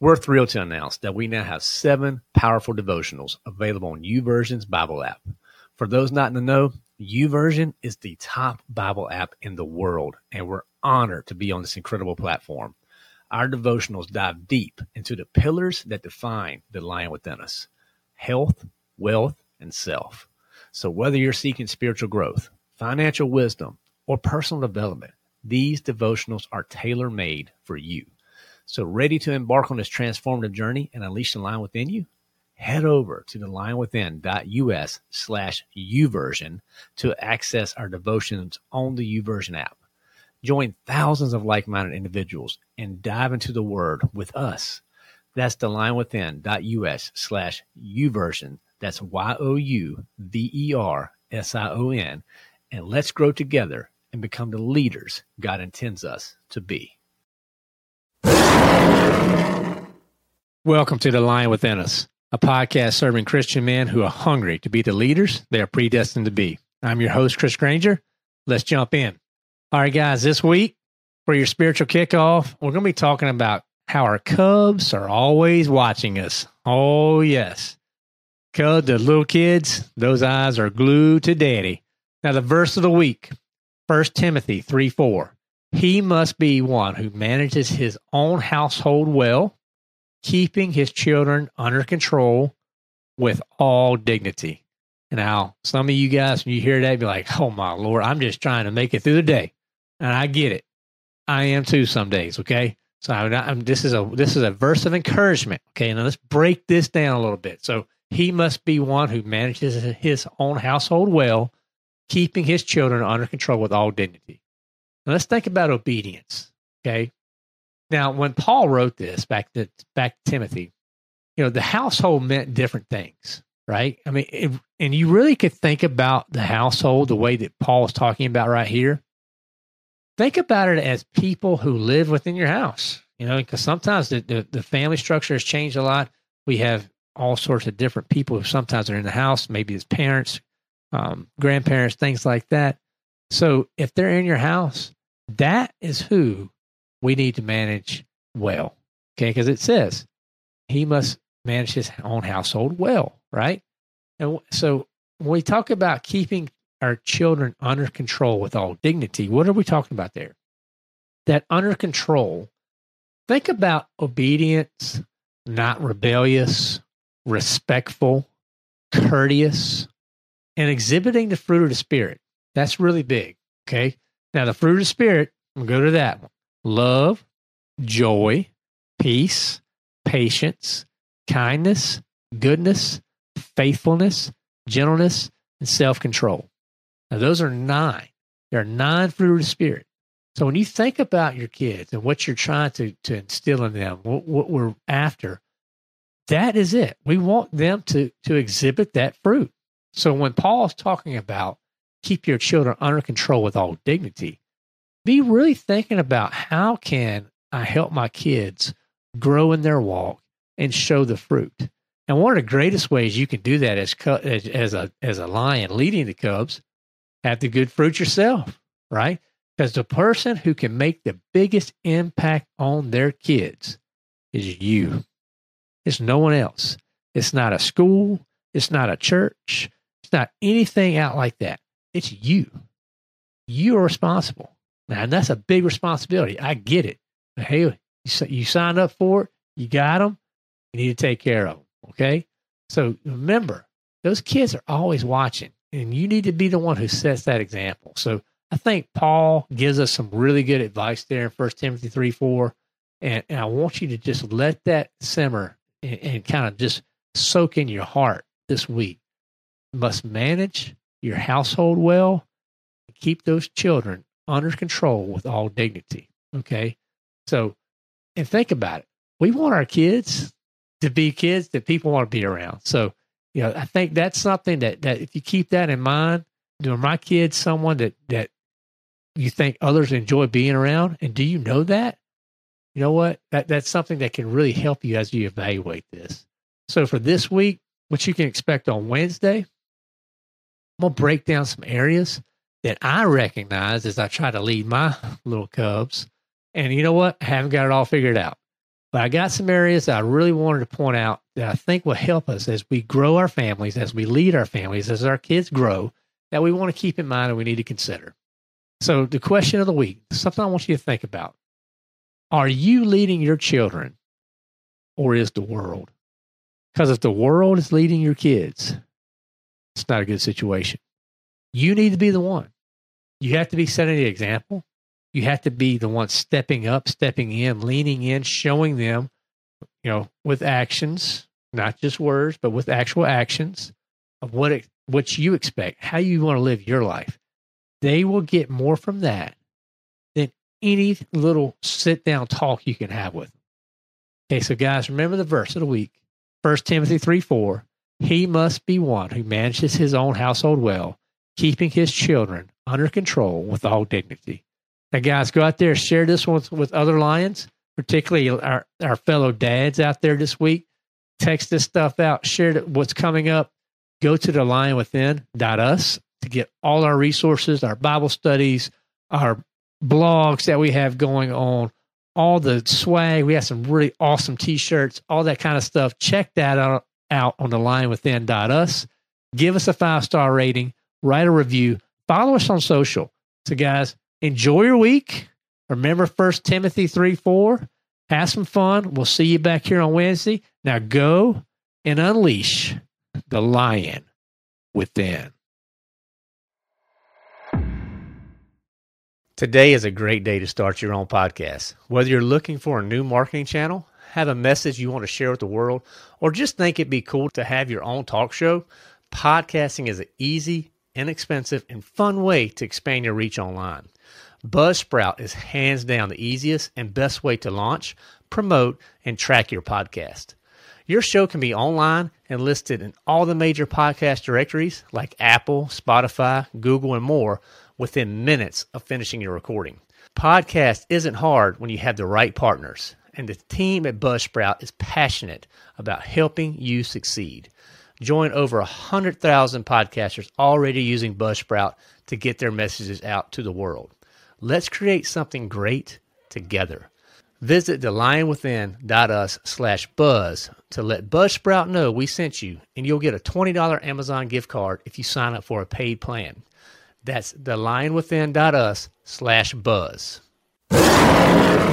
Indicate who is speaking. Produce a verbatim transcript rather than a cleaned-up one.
Speaker 1: We're thrilled to announce that we now have seven powerful devotionals available on YouVersion's Bible app. For those not in the know, YouVersion is the top Bible app in the world, and we're honored to be on this incredible platform. Our devotionals dive deep into the pillars that define the lion within us: health, wealth, and self. So whether you're seeking spiritual growth, financial wisdom, or personal development, these devotionals are tailor-made for you. So ready to embark on this transformative journey and unleash the lion within you? Head over to thelionwithin.us slash YouVersion to access our devotions on the YouVersion app. Join thousands of like-minded individuals and dive into the Word with us. That's thelionwithin.us slash YouVersion. That's Y O U V E R S I O N. And let's grow together and become the leaders God intends us to be. Welcome to The Lion Within Us, a podcast serving Christian men who are hungry to be the leaders they are predestined to be. I'm your host, Chris Granger. Let's jump in. All right, guys, this week for your spiritual kickoff, we're going to be talking about how our cubs are always watching us. Oh, yes. Cubs, the little kids, those eyes are glued to daddy. Now, the verse of the week, First Timothy three four. He must be one who manages his own household well, keeping his children under control with all dignity. Now, some of you guys, when you hear that, be like, oh, my Lord, I'm just trying to make it through the day. And I get it. I am too some days, okay? So I'm not, I'm, this is a this is a verse of encouragement, okay? Now, let's break this down a little bit. So he must be one who manages his own household well, keeping his children under control with all dignity. Now, let's think about obedience, okay? Now, when Paul wrote this back to back to Timothy, you know, the household meant different things, right? I mean, it, and you really could think about the household the way that Paul is talking about right here. Think about it as people who live within your house, you know, because sometimes the, the, the family structure has changed a lot. We have all sorts of different people who sometimes are in the house, maybe as parents, um, grandparents, things like that. So if they're in your house, that is who we need to manage well, okay? Because it says he must manage his own household well, right? And so when we talk about keeping our children under control with all dignity, what are we talking about there? That under control, think about obedience, not rebellious, respectful, courteous, and exhibiting the fruit of the Spirit. That's really big, okay? Now, the fruit of the Spirit, we'll go to that one. Love, joy, peace, patience, kindness, goodness, faithfulness, gentleness, and self-control. Now, those are nine. There are nine fruit of the Spirit. So when you think about your kids and what you're trying to, to instill in them, what, what we're after, that is it. We want them to, to exhibit that fruit. So when Paul's talking about keep your children under control with all dignity, be really thinking about how can I help my kids grow in their walk and show the fruit. And one of the greatest ways you can do that as as, as a as a lion leading the cubs, have the good fruit yourself, right? Because the person who can make the biggest impact on their kids is you. It's no one else. It's not a school. It's not a church. It's not anything out like that. It's you. You are responsible. Now, and that's a big responsibility. I get it. But hey, you, you signed up for it. You got them. You need to take care of them. Okay? So remember, those kids are always watching, and you need to be the one who sets that example. So I think Paul gives us some really good advice there in First Timothy three four, and, and I want you to just let that simmer and, and kind of just soak in your heart this week. You must manage your household well and keep those children under control with all dignity. Okay? So, and think about it. We want our kids to be kids that people want to be around. So, you know, I think that's something that, that if you keep that in mind, do my kids someone that, that you think others enjoy being around? And do you know that? You know what? That That's something that can really help you as you evaluate this. So for this week, what you can expect on Wednesday, I'm going to break down some areas that I recognize as I try to lead my little cubs. And you know what? I haven't got it all figured out. But I got some areas that I really wanted to point out that I think will help us as we grow our families, as we lead our families, as our kids grow, that we want to keep in mind and we need to consider. So the question of the week, something I want you to think about. Are you leading your children, or is the world? Because if the world is leading your kids, it's not a good situation. You need to be the one. You have to be setting the example. You have to be the one stepping up, stepping in, leaning in, showing them, you know, with actions, not just words, but with actual actions of what it, what you expect, how you want to live your life. They will get more from that than any little sit-down talk you can have with them. Okay, so guys, remember the verse of the week, First Timothy three four. He must be one who manages his own household well, keeping his children under control with all dignity. Now, guys, go out there, share this one with, with other Lions, particularly our, our fellow dads out there this week. Text this stuff out, share what's coming up. Go to the lion within dot us to get all our resources, our Bible studies, our blogs that we have going on, all the swag. We have some really awesome T-shirts, all that kind of stuff. Check that out, out on the lion within dot us. Give us a five-star rating, write a review, follow us on social. So, guys, enjoy your week. Remember First Timothy three four. Have some fun. We'll see you back here on Wednesday. Now go and unleash the lion within. Today is a great day to start your own podcast. Whether you're looking for a new marketing channel, have a message you want to share with the world, or just think it'd be cool to have your own talk show, podcasting is an easy, inexpensive, and fun way to expand your reach online. Buzzsprout is hands down the easiest and best way to launch, promote, and track your podcast. Your show can be online and listed in all the major podcast directories like Apple, Spotify, Google, and more within minutes of finishing your recording. Podcast isn't hard when you have the right partners, and the team at Buzzsprout is passionate about helping you succeed. Join over one hundred thousand podcasters already using Buzzsprout to get their messages out to the world. Let's create something great together. Visit the lion within dot us slash buzz to let Buzzsprout know we sent you, and you'll get a twenty dollars Amazon gift card if you sign up for a paid plan. That's the lion within dot us slash buzz.